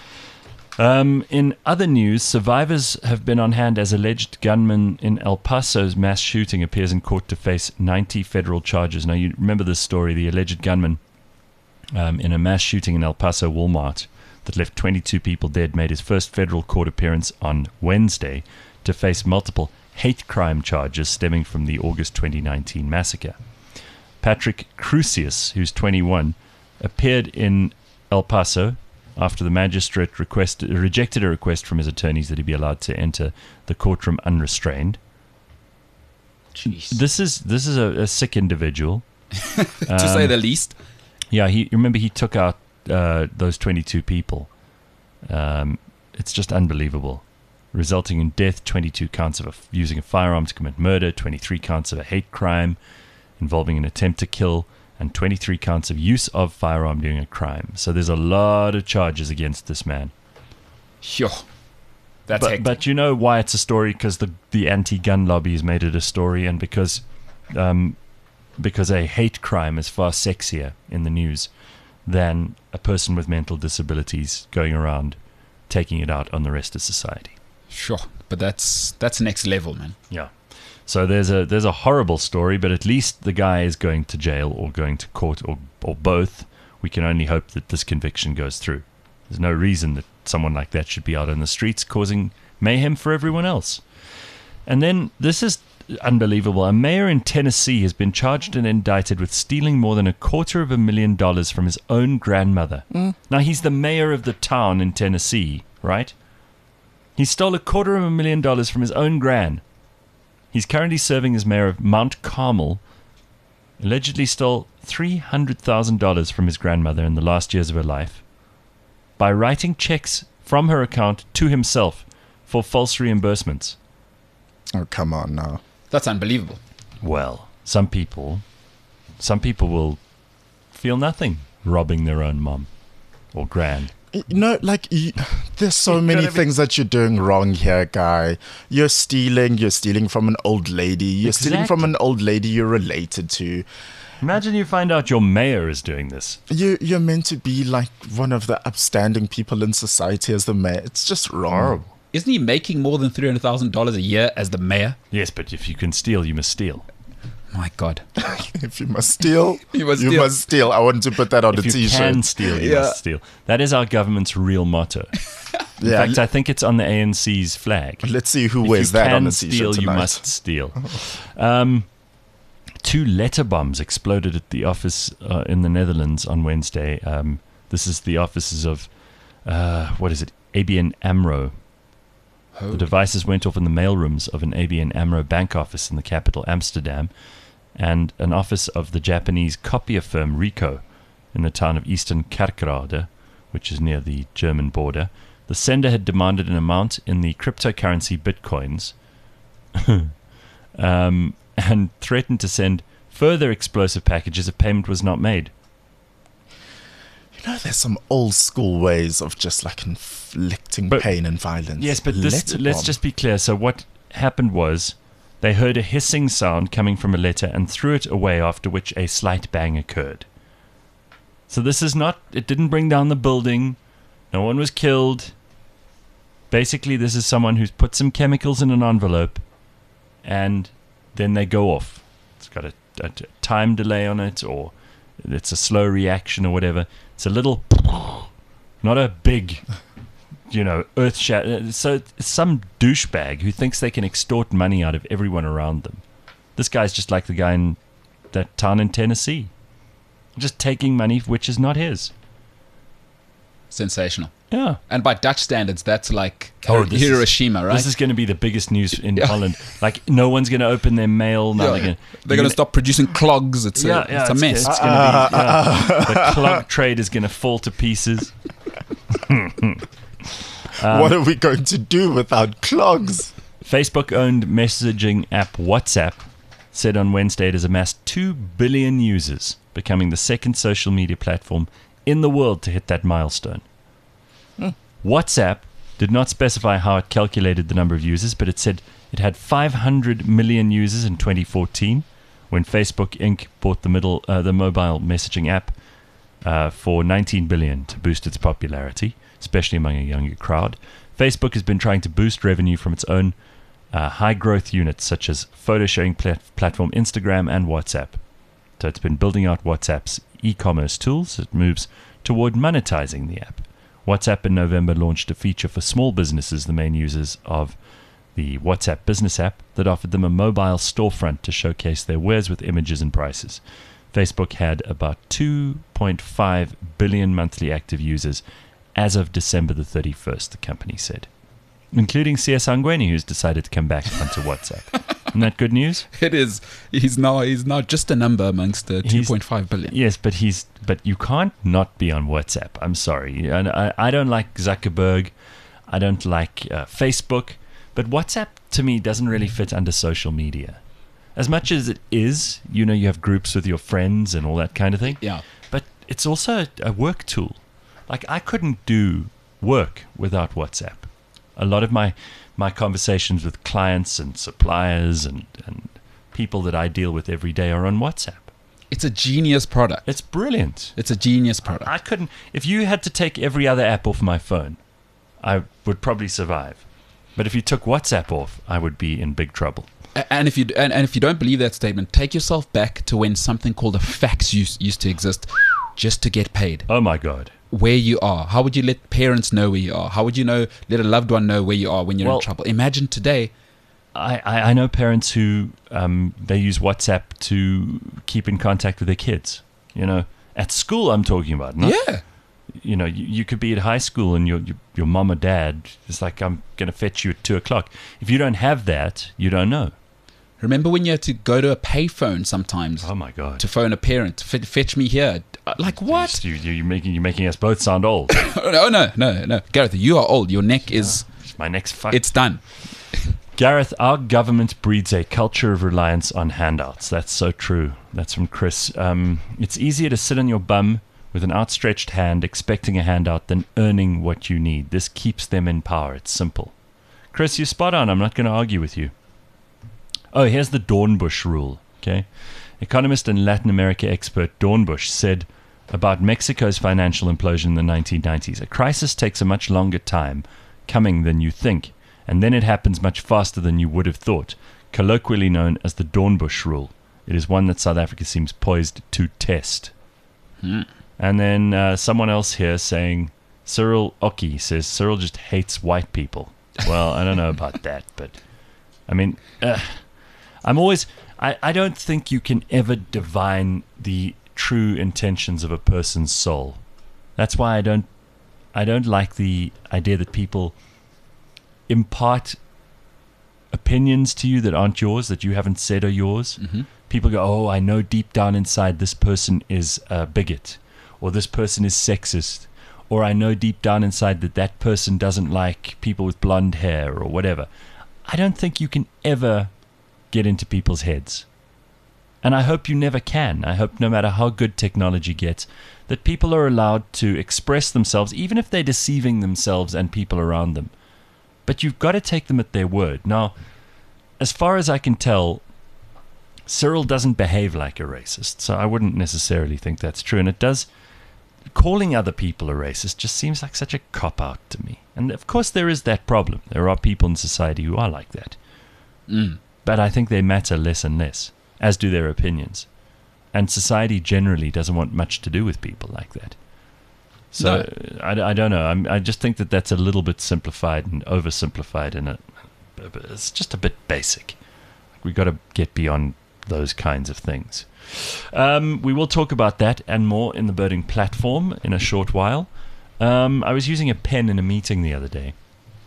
Um, in other news, survivors have been on hand as alleged gunman in El Paso's mass shooting appears in court to face ninety federal charges. Now, you remember this story, the alleged gunman um, in a mass shooting in El Paso Walmart that left twenty-two people dead made his first federal court appearance on Wednesday to face multiple hate crime charges stemming from the August twenty nineteen massacre. Patrick Crusius, who's twenty-one, appeared in El Paso after the magistrate request, rejected a request from his attorneys that he be allowed to enter the courtroom unrestrained. Jeez. This is this is a, a sick individual. to Um, say the least. Yeah, he remember he took out uh, those twenty-two people. Um, it's just unbelievable, resulting in death, twenty-two counts of a, using a firearm to commit murder, twenty-three counts of a hate crime involving an attempt to kill, and twenty-three counts of use of firearm during a crime. So there's a lot of charges against this man. Sure. That's But, hectic. but you know why it's a story? Because the, the anti-gun lobby has made it a story, and because um, because a hate crime is far sexier in the news than a person with mental disabilities going around taking it out on the rest of society. Sure. But that's that's next level, man. Yeah. So there's a there's a horrible story, but at least the guy is going to jail or going to court or or both. We can only hope that this conviction goes through. There's no reason that someone like that should be out on the streets causing mayhem for everyone else. And then this is unbelievable. A mayor in Tennessee has been charged and indicted with stealing more than a quarter of a million dollars from his own grandmother. Mm. Now, he's the mayor of the town in Tennessee, right? He stole a quarter of a million dollars from his own gran. He's currently serving as mayor of Mount Carmel. Allegedly stole three hundred thousand dollars from his grandmother in the last years of her life by writing checks from her account to himself for false reimbursements. Oh, come on now. That's unbelievable. Well, some people, some people will feel nothing robbing their own mom or gran. You know, like, you, there's so You many gotta be- things that you're doing wrong here, guy. You're stealing, you're stealing from an old lady. You're stealing from Exactly. an old lady you're related to. Imagine you find out your mayor is doing this. You, you're meant to be like one of the upstanding people in society as the mayor. It's just wrong. Horrible. Isn't he making more than three hundred thousand dollars a year as the mayor? Yes, but if you can steal, you must steal. My God. If you must steal, You must you steal. must steal. I want to put that on If a you t-shirt. can steal, you Yeah. must steal. That is our government's real motto. In Yeah, fact, I think it's on the A N C's flag. let's see who If wears you that can on a steal, t-shirt you tonight. must steal. Um, two letter bombs exploded at the office uh, in the Netherlands on Wednesday. Um, this is the offices of, uh, what is it, A B N AMRO. Oh. The devices went off in the mailrooms of an A B N AMRO bank office in the capital, Amsterdam, and an office of the Japanese copier firm Ricoh in the town of Eastern Kerkrade, which is near the German border. The sender had demanded an amount in the cryptocurrency bitcoins um, and threatened to send further explosive packages if payment was not made. You know, there's some old school ways of just like inflicting But- pain and violence. Yes, but this, Letter let's bomb. just be clear. So what happened was they heard a hissing sound coming from a letter and threw it away, after which a slight bang occurred. So this is not, it didn't bring down the building. No one was killed. Basically, this is someone who's put some chemicals in an envelope and then they go off. It's got a, a t- time delay on it, or it's a slow reaction or whatever. It's a little, not a big, you know, earth shatter. So it's some douchebag who thinks they can extort money out of everyone around them. This guy's just like the guy in that town in Tennessee, just taking money which is not his. Sensational. Yeah. And by Dutch standards, that's like Oh, this is- Hiroshima, right? This is going to be the biggest news in Yeah. Holland. Like, no one's going to open their mail. Now Yeah. they're going They're going to stop producing clogs. It's a, Yeah, yeah, it's a mess. It's, going to be yeah. The clog trade is going to fall to pieces. what are we going to do without clogs? Facebook-owned messaging app WhatsApp said on Wednesday it has amassed two billion users, becoming the second social media platform in the world to hit that milestone. Hmm. WhatsApp did not specify how it calculated the number of users, but it said it had five hundred million users in twenty fourteen when Facebook Incorporated bought the middle uh, the mobile messaging app uh, for nineteen billion dollars to boost its popularity, especially among a younger crowd. Facebook has been trying to boost revenue from its own uh, high-growth units such as photo-sharing plat- platform Instagram and WhatsApp. So it's been building out WhatsApp's e-commerce tools. It moves toward monetizing the app. WhatsApp in November launched a feature for small businesses, the main users of the WhatsApp business app, that offered them a mobile storefront to showcase their wares with images and prices. Facebook had about two point five billion monthly active users as of December the thirty-first, the company said, including C S Angweni, who's decided to come back onto WhatsApp. Isn't that good news? It is. He's now he's now just a number amongst the two point five billion. Yes, but he's but you can't not be on WhatsApp. I'm sorry. And I, I don't like Zuckerberg. I don't like uh, Facebook. But WhatsApp, to me, doesn't really fit under social media. As much as it is, you know, you have groups with your friends and all that kind of thing. Yeah. But it's also a, a work tool. Like, I couldn't do work without WhatsApp. A lot of my, my conversations with clients and suppliers and, and people that I deal with every day are on WhatsApp. It's a genius product. It's brilliant. It's a genius product. I couldn't... If you had to take every other app off my phone, I would probably survive. But if you took WhatsApp off, I would be in big trouble. And if you and, and if you don't believe that statement, take yourself back to when something called a fax used, used to exist just to get paid. Oh, my God. Where you are. How would you let parents know where you are? How would you know let a loved one know where you are when you're Well, in trouble? Imagine today. I, I, I know parents who um, they use WhatsApp to keep in contact with their kids. You know, at school I'm talking about. Not, Yeah. You know, you, you could be at high school and your, your your mom or dad is like, I'm going to fetch you at two o'clock. If you don't have that, you don't know. Remember when you had to go to a payphone sometimes Oh, my God. to phone a parent? F- fetch me here. Like what? You, you, you're, making, you're making us both sound old. Oh, no, no, no. Gareth, you are old. Your neck is... It's my next fuck. It's done. Gareth, our government breeds a culture of reliance on handouts. That's so true. That's from Chris. Um, it's easier to sit on your bum with an outstretched hand expecting a handout than earning what you need. This keeps them in power. It's simple. Chris, you're spot on. I'm not going to argue with you. Oh, here's the Dornbush rule. Okay, economist and Latin America expert Dornbush said about Mexico's financial implosion in the nineteen nineties, a crisis takes a much longer time coming than you think, and then it happens much faster than you would have thought, colloquially known as the Dornbush rule. It is one that South Africa seems poised to test. Hmm. And then uh, someone else here saying, Cyril Oki says, Cyril just hates white people. Well, I don't know about that, but I mean, uh, I'm always, I, I don't think you can ever divine the true intentions of a person's soul. That's why I don't, I don't like the idea that people impart opinions to you that aren't yours, that you haven't said are yours. Mm-hmm. People go, oh, I know deep down inside this person is a bigot, or this person is sexist, or I know deep down inside that that person doesn't like people with blonde hair, or whatever. I don't think you can ever get into people's heads. And I hope you never can. I hope no matter how good technology gets, that people are allowed to express themselves, even if they're deceiving themselves and people around them. But you've got to take them at their word. Now, as far as I can tell, Cyril doesn't behave like a racist, so I wouldn't necessarily think that's true. And it does, calling other people a racist just seems like such a cop-out to me. And of course there is that problem. There are people in society who are like that. Mm. But I think they matter less and less, as do their opinions. And society generally doesn't want much to do with people like that. So No. I, I don't know. I'm, I just think that that's a little bit simplified and oversimplified, and it, it's just a bit basic. We've got to get beyond those kinds of things. Um, we will talk about that and more in the Birding platform in a short while. Um, I was using a pen in a meeting the other day,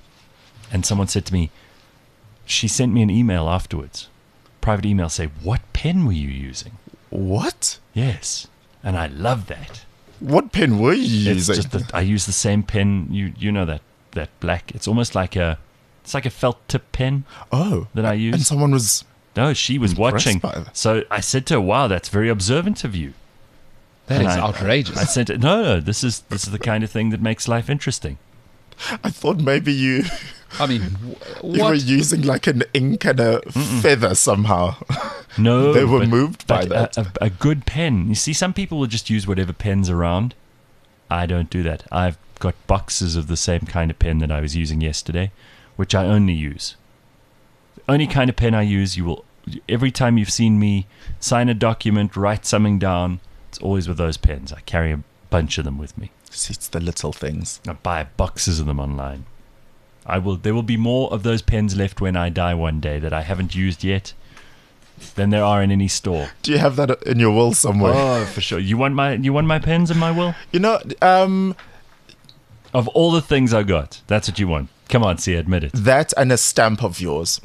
and someone said to me, she sent me an email afterwards, private email, say, what pen were you using? What? Yes. And I love that. What pen were you It's using? just that I use the same pen. You you know that that black. It's almost like a it's like a felt tip pen oh. that I use. And someone was... No, she was Impressed watching. by that. So I said to her, "Wow, that's very observant of you." That And is I- outrageous. I said, "No, no, this is this is the kind of thing that makes life interesting." I thought maybe you, I mean, wh- you were what? using like an ink and a feather somehow. No, They were but- moved by but that. A, a, a good pen. You see, some people will just use whatever pens around. I don't do that. I've got boxes of the same kind of pen that I was using yesterday, which I only use. The only kind of pen I use, you will every time you've seen me sign a document, write something down, it's always with those pens. I carry a bunch of them with me. See, it's the little things. I buy boxes of them online. I will. There will be more of those pens left when I die one day that I haven't used yet. than there are in any store. Do you have that in your will somewhere? Oh, for sure. You want my you want my pens in my will? You know, um, Of all the things I got, that's what you want. Come on, see, admit it. that and a stamp of yours.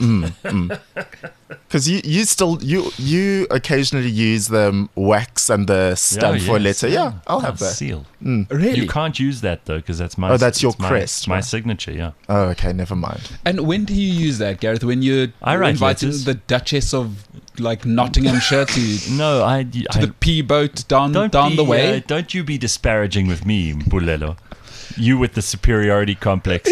Because you, you still you you occasionally use the wax and the stamp Oh, for a yes. letter. Yeah, I'll Oh, have that. seal. Really? You can't use that though, because that's my. Oh, that's your it's my- crest, My right? signature. Yeah. Oh, okay, never mind. And when do you use that, Gareth? When you're I write inviting letters. the Duchess of like Nottinghamshire to No, I. to I the P boat down don't down be, the way? Uh, don't you be disparaging with me, Bulelo. You with the superiority complex.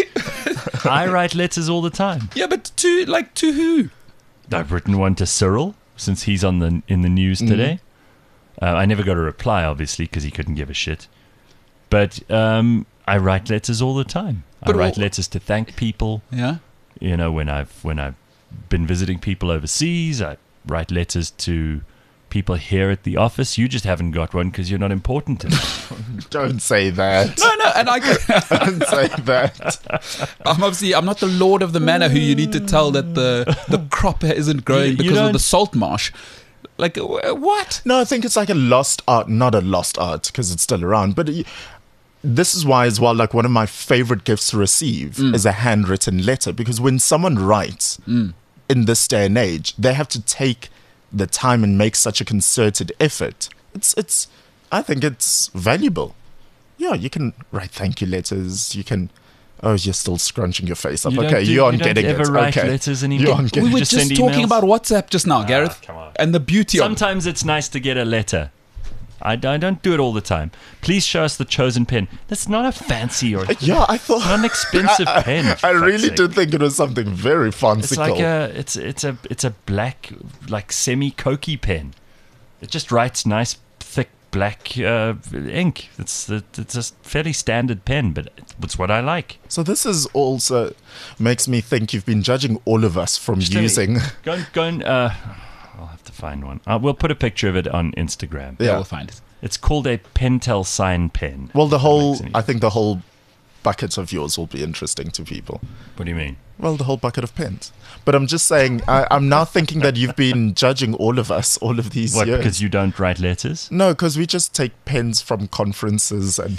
I write letters all the time. Yeah, but to like to who? I've written one to Cyril since he's on the in the news today. Uh, I never got a reply, obviously, because he couldn't give a shit. But um, I write letters all the time. But I write all- letters to thank people. Yeah. You know, when I've when I've been visiting people overseas, I write letters to people here at the office. You just haven't got one because you're not important enough. Don't say that. No, no, and I Don't say that. I'm obviously I'm not the lord of the manor who you need to tell that the the crop isn't growing You- you because of don't- the salt marsh. Like wh- what? No, I think it's like a lost art, not a lost art because it's still around. But y- this is why, as well, like one of my favorite gifts to receive is a handwritten letter, because when someone writes in this day and age, they have to take the time and make such a concerted effort. It's, it's, I think it's valuable. Yeah, you can write thank you letters. You can. Oh, you're still scrunching your face up. You don't Okay, do- you aren't you don't getting ever it. write okay. letters You anymore? aren't We getting were just just, send talking emails? about WhatsApp just now, Gareth, come on. and the beauty of it. Sometimes it's nice to get a letter. I, I don't do it all the time. Please show us the chosen pen. That's not a fancy or Yeah, I thought. not an expensive pen. I for fuck's really sake. did think it was something very It's fanciful. like a it's it's a it's a black like semi cokey pen. It just writes nice thick black uh, ink. It's it's a fairly standard pen, but it's what I like. So this is also makes me think you've been judging all of us from Just let me- using. Go and, go and uh, I'll have to find one. Uh, we'll put a picture of it on Instagram. Yeah, Yeah. we'll find it. It's called a Pentel Sign pen. Well, the If that whole makes any- I think the whole bucket of yours will be interesting to people. What do you mean? Well, the whole bucket of pens. But I'm just saying, I, I'm now thinking that you've been judging all of us all of these What? years. Because you don't write letters? No, because we just take pens from conferences, and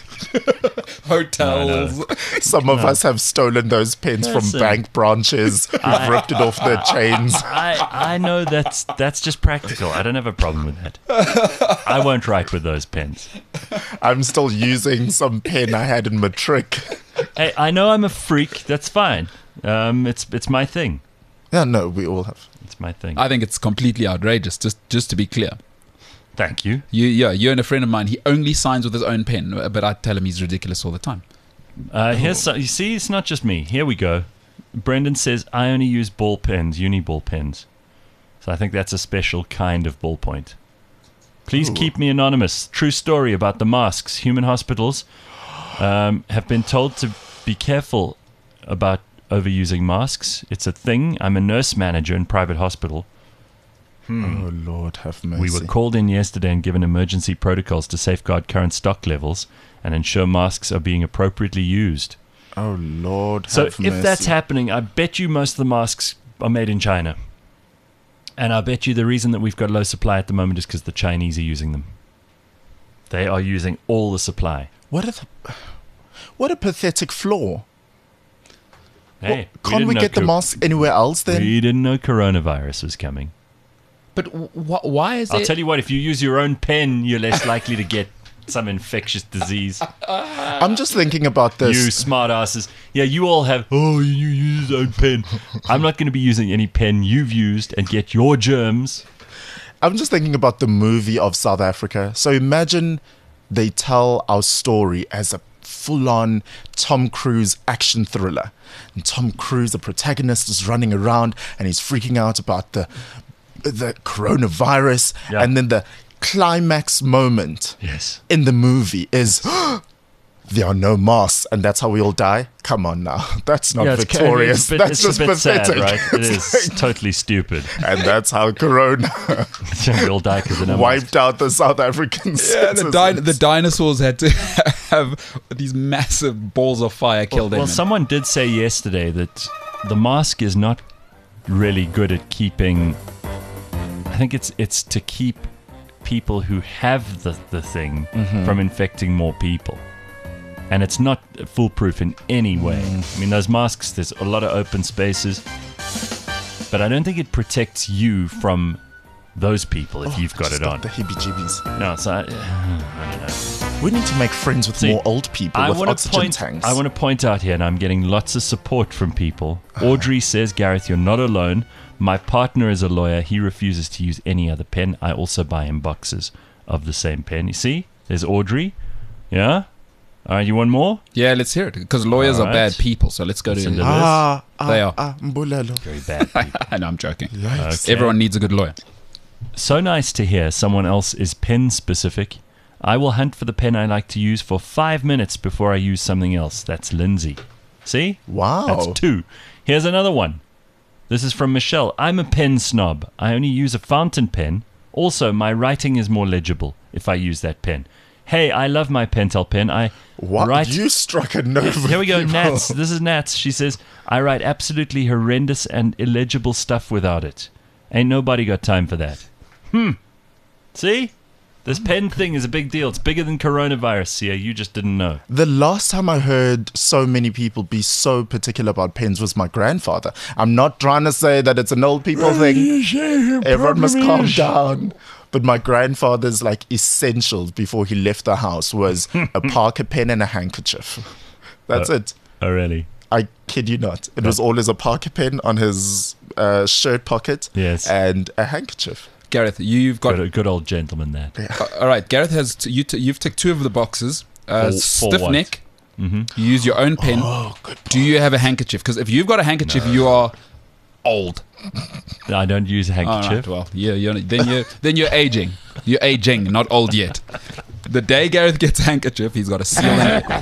Hotels. some of us have stolen those pens from Listen. bank branches. We've I- ripped it off their chains. I, I know that's that's just practical. I don't have a problem with that. I won't write with those pens. I'm still using some pen I had in matric. Hey, I know I'm a freak. That's fine. Um, it's it's my thing. Yeah, no, we all have. It's my thing. I think it's completely outrageous. Just just to be clear, Thank you. you yeah, you and a friend of mine. He only signs with his own pen, but I tell him he's ridiculous all the time. Uh, here's some, you see, it's not just me. Here we go. Brendan says I only use ball pens, uni ball pens. So I think that's a special kind of ballpoint. Please Ooh. keep me anonymous. True story about the masks. Human hospitals um, have been told to be careful about overusing masks. It's a thing. I'm a nurse manager in private hospital. Oh, Lord, have mercy. We were called in yesterday and given emergency protocols to safeguard current stock levels and ensure masks are being appropriately used. Oh, Lord, So have if mercy. that's happening, I bet you most of the masks are made in China. And I bet you the reason that we've got low supply at the moment is because the Chinese are using them. They are using all the supply. What a, th- what a pathetic flaw. Hey, Well, can't didn't we know get the co- mask anywhere else then? We didn't know coronavirus was coming. But wh- why is I'll it? tell you what, if you use your own pen, you're less likely to get some infectious disease. I'm just thinking about this. You smart asses. Yeah, you all have, oh, you use your own pen. I'm not going to be using any pen you've used and get your germs. I'm just thinking about the movie of South Africa. So imagine they tell our story as a full-on Tom Cruise action thriller. And Tom Cruise, the protagonist, is running around and he's freaking out about the the coronavirus. Yeah. And then the climax moment Yes. in the movie is there are no masks, and that's how we all die. Come on now, that's not Yeah, it's victorious. It's, a bit- that's it's just a bit pathetic. sad, right? It It's is like- totally stupid. and that's how Corona we all die because of no mask. wiped out the South African Yeah, the, citizens. di- the dinosaurs had to have these massive balls of fire kill Well, them. well, someone did say yesterday that the mask is not really good at keeping I think it's it's to keep people who have the, the thing Mm-hmm. from infecting more people. And it's not foolproof in any way. Mm. I mean, those masks, there's a lot of open spaces. But I don't think it protects you from those people if you've got Just it on. The heebie-jeebies. No, so I, I don't know. We need to make friends with See, more old people I with want to oxygen point. tanks. I want to point out here, and I'm getting lots of support from people. Audrey says, "Gareth, you're not alone. My partner is a lawyer. He refuses to use any other pen. I also buy him boxes of the same pen." You see, there's Audrey. Yeah. All right, you want more? Yeah, let's hear it. Because lawyers All are right. bad people. So let's go Listen to. to Ah, ah, They are. ah, Mbulelo. Very bad people. I know, I'm joking. Yikes. Okay. Everyone needs a good lawyer. So nice to hear someone else is pen specific. I will hunt for the pen I like to use for five minutes before I use something else. That's Lindsay. See? Wow. That's two. Here's another one. This is from Michelle. I'm a pen snob. I only use a fountain pen. Also, my writing is more legible if I use that pen. Hey, I love my Pentel pen. I What? write... You struck a nerve. Here we go, with people. Nats. This is Nats. She says, I write absolutely horrendous and illegible stuff without it. Ain't nobody got time for that. Hmm. See? This pen thing is a big deal. It's bigger than coronavirus here. You just didn't know. The last time I heard so many people be so particular about pens was my grandfather. I'm not trying to say that it's an old people thing. Everyone must calm down. But my grandfather's like essentials before he left the house was a Parker pen and a handkerchief. That's Uh, it. Oh, really? I kid you not. It was always a Parker pen on his uh, shirt pocket Yes. and a handkerchief. Gareth, you've got. Good, good old gentleman there. Uh, all right, Gareth has. T- you t- you've ticked two of the boxes. Uh, For- for stiff what? neck. You use your own pen. Oh, good. Do you have a handkerchief? Because if you've got a handkerchief, you are old. I don't use a All handkerchief. right, well, yeah, you're, then you're then you're aging. You're aging, not old yet. The day Gareth gets a handkerchief, he's got a seal in it.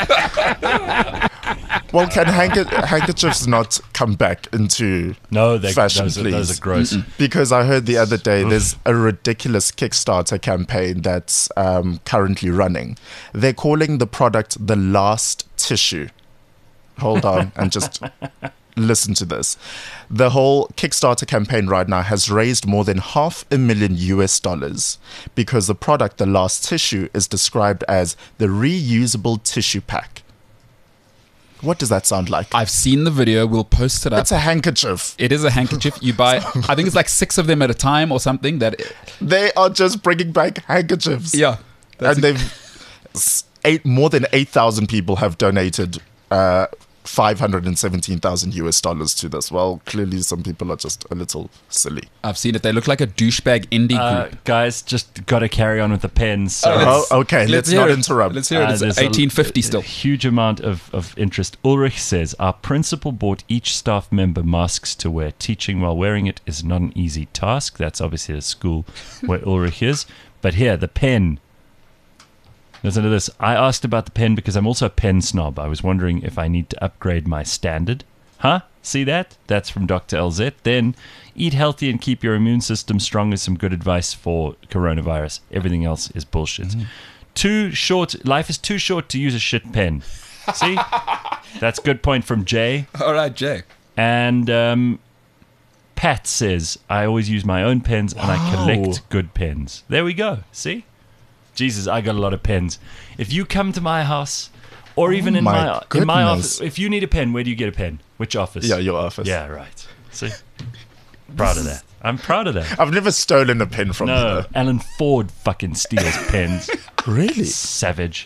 Well, can handker- handkerchiefs not come back into No, they, fashion, those, are, please? those are gross. Because I heard the other day there's a ridiculous Kickstarter campaign that's um, currently running. They're calling the product the last tissue. Hold on and just listen to this. The whole Kickstarter campaign right now has raised more than half a million U S dollars because the product, the last tissue, is described as the reusable tissue pack. What does that sound like? I've seen the video. We'll post it up. It's a handkerchief. It is a handkerchief. You buy, I think it's like six of them at a time or something. That, They are just bringing back handkerchiefs. yeah. That's and they've s- eight more than eight thousand people have donated uh, five hundred and seventeen thousand U S dollars to this. Well, clearly some people are just a little silly. I've seen it. They look like a douchebag indie Uh, group. guys, just got to carry on with the pens. So Oh, okay, let's, hear not it. interrupt. Let's hear it. Uh, It's there's a- eighteen fifty a still. huge amount of, of interest. Ulrich says, our principal bought each staff member masks to wear. Teaching while wearing it is not an easy task. That's obviously a school where Ulrich is. But here, the pen. Listen to this. I asked about the pen because I'm also a pen snob. I was wondering if I need to upgrade my standard. Huh? See that? That's from Doctor L Z. Then, eat healthy and keep your immune system strong is some good advice for coronavirus. Everything else is bullshit. Mm-hmm. Too short. Life is too short to use a shit pen. See? That's a good point from Jay. All right, Jay. And um, Pat says, I always use my own pens and I Wow. collect good pens. There we go. See? Jesus, I got a lot of pens. If you come to my house, or even in my my in my goodness. office, if you need a pen, where do you get a pen? Which office? Yeah, your office. Yeah, right. See? Proud of that. I'm proud of that. I've never stolen a pen from No, you. Alan Ford fucking steals pens. Really? Savage.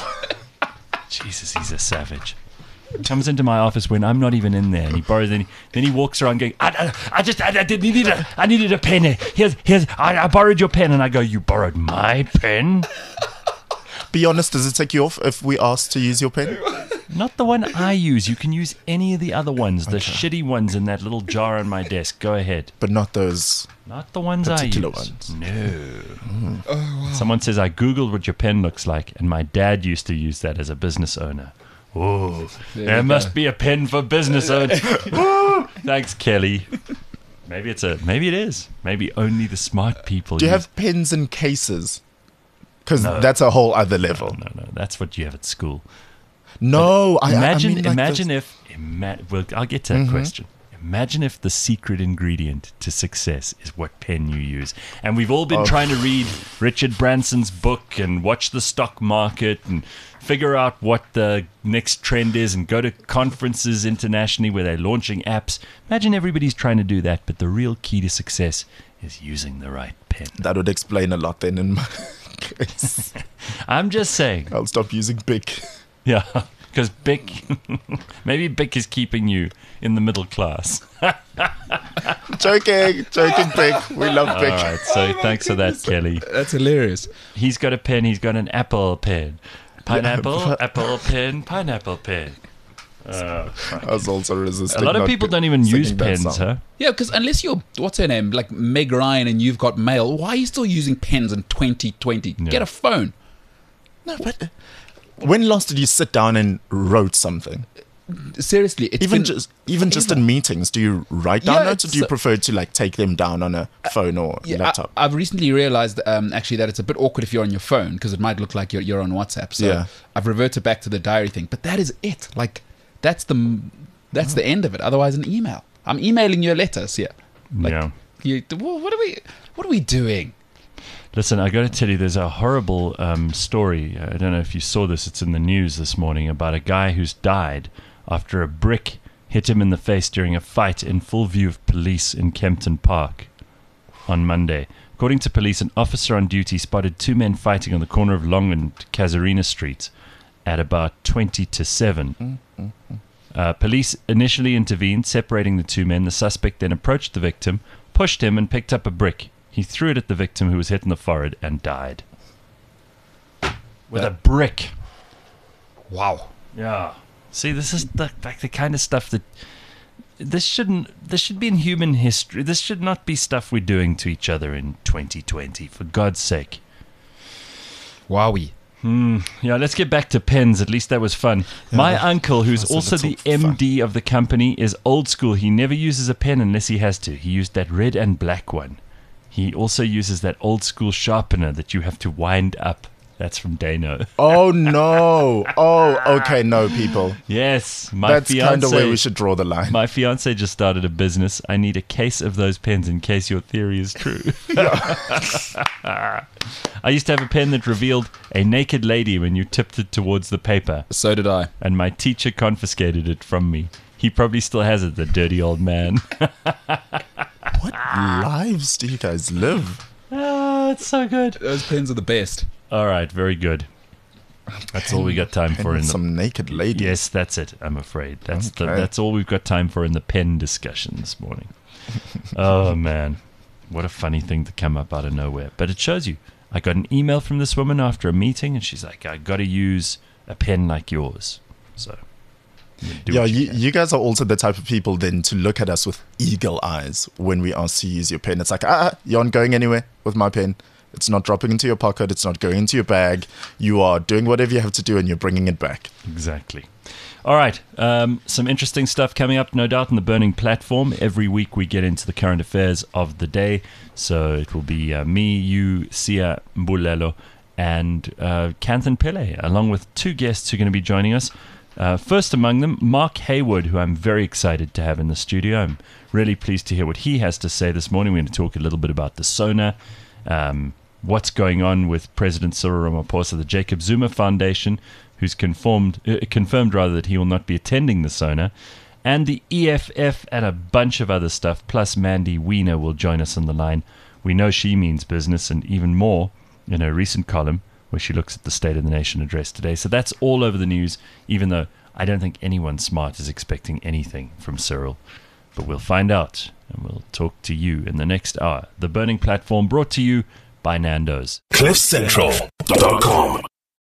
Jesus, he's a savage. Comes into my office when I'm not even in there, and he borrows. Then he, then he walks around going, "I, I, I just, I, I did, needed a, I needed a pen. Here's, here's, I, I borrowed your pen." And I go, "You borrowed my pen? Be honest, does it take you off if we ask to use your pen? Not the one I use. You can use any of the other ones, the shitty ones in that little jar on my desk. Go ahead. But not those. Not the ones Particular I use. ones. No. Someone says, I Googled what your pen looks like, and my dad used to use that as a business owner. Oh, There there you must go. be a pen for business owners. Woo! Thanks, Kelly. Maybe it's a, maybe it is. Maybe only the smart people Do you use. have pens in cases? Because No. that's a whole other level. No, no, that's what you have at school. No, I I- Imagine, I mean like imagine those- if, ima- well, I'll get to that question. Imagine if the secret ingredient to success is what pen you use. And we've all been Oh. trying to read Richard Branson's book and watch the stock market and figure out what the next trend is and go to conferences internationally where they're launching apps. Imagine everybody's trying to do that, but the real key to success is using the right pen. That would explain a lot then in my case. I'm just saying. I'll stop using Bic. Yeah, because Bic, maybe Bic is keeping you in the middle class. Joking, joking, Bic. We love All Bic. right, so thanks for that, Kelly. That's hilarious. He's got a pen, he's got an apple pen. Pineapple, apple pen, pineapple pen. Oh, I was also resisting. a lot of not people g- don't even use singing that pens, song. huh? Yeah, because unless you're, what's her name, like Meg Ryan and you've got mail, why are you still using pens in twenty twenty? Yeah. Get a phone. No, but uh, when last did you sit down and wrote something? Seriously, it's Even been just even just forever. in meetings, do you write down Yeah, notes, or do you it's- prefer to like take them down on a phone or Yeah, laptop? I, I've recently realized um, actually that it's a bit awkward if you're on your phone because it might look like you're, you're on WhatsApp. So Yeah. I've reverted back to the diary thing. But that is it. Like that's the that's the end of it. Otherwise, an email. I'm emailing your letters here. Like, Yeah. You, what are we? What are we doing? Listen, I got to tell you, there's a horrible um, story. I don't know if you saw this. It's in the news this morning about a guy who's died after a brick hit him in the face during a fight in full view of police in Kempton Park on Monday. According to police, an officer on duty spotted two men fighting on the corner of Long and Casuarina Street at about twenty to seven. Uh, police initially intervened, separating the two men. The suspect then approached the victim, pushed him, and picked up a brick. He threw it at the victim, who was hit in the forehead and died. With a brick. Wow. Yeah. See, this is the, like the kind of stuff that this shouldn't. This should be in human history. This should not be stuff we're doing to each other in twenty twenty. For God's sake. Wowie. Hmm. Yeah, let's get back to pens. At least that was fun. My that- uncle, who's that's a also the little fun. M D of the company, is old school. He never uses a pen unless he has to. He used that red and black one. He also uses that old school sharpener that you have to wind up. That's from Dano. Oh no! Oh, okay, no, people. Yes, my That's fiance. kind of where we should draw the line. My fiance just started a business. I need a case of those pens in case your theory is true. I used to have a pen that revealed a naked lady when you tipped it towards the paper, So did I. and my teacher confiscated it from me. He probably still has it, the dirty old man. What lives do you guys live? Oh, it's so good. Those pens are the best. All right, very good. That's all we got time for in the some naked lady. Yes, that's it. I'm afraid that's the, Okay. that's all we've got time for in the pen discussion this morning. Oh man, what a funny thing to come up out of nowhere! But it shows you. I got an email from this woman after a meeting, and she's like, "I got to use a pen like yours." So, do Yeah, what you, can. you guys are also the type of people then to look at us with eagle eyes when we ask to use your pen. It's like, ah, you aren't going anywhere with my pen. It's not dropping into your pocket. It's not going into your bag. You are doing whatever you have to do, and you're bringing it back. Exactly. All right. Um, some interesting stuff coming up, no doubt, on the Burning Platform. Every week we get into the current affairs of the day. So it will be uh, me, you, Sia Mbulelo, and uh, Kanthan Pele, along with two guests who are going to be joining us. Uh, first among them, Mark Hayward, who I'm very excited to have in the studio. I'm really pleased to hear what he has to say this morning. We're going to talk a little bit about the SONA, um, what's going on with President Cyril Ramaphosa, the Jacob Zuma Foundation, who's confirmed, uh, confirmed rather that he will not be attending the SONA, and the E F F, and a bunch of other stuff. Plus, Mandy Wiener will join us on the line. We know she means business, and even more in her recent column where she looks at the State of the Nation address today. So that's all over the news, even though I don't think anyone smart is expecting anything from Cyril. But we'll find out, and we'll talk to you in the next hour. The Burning Platform, brought to you by Nando's. cliff central dot com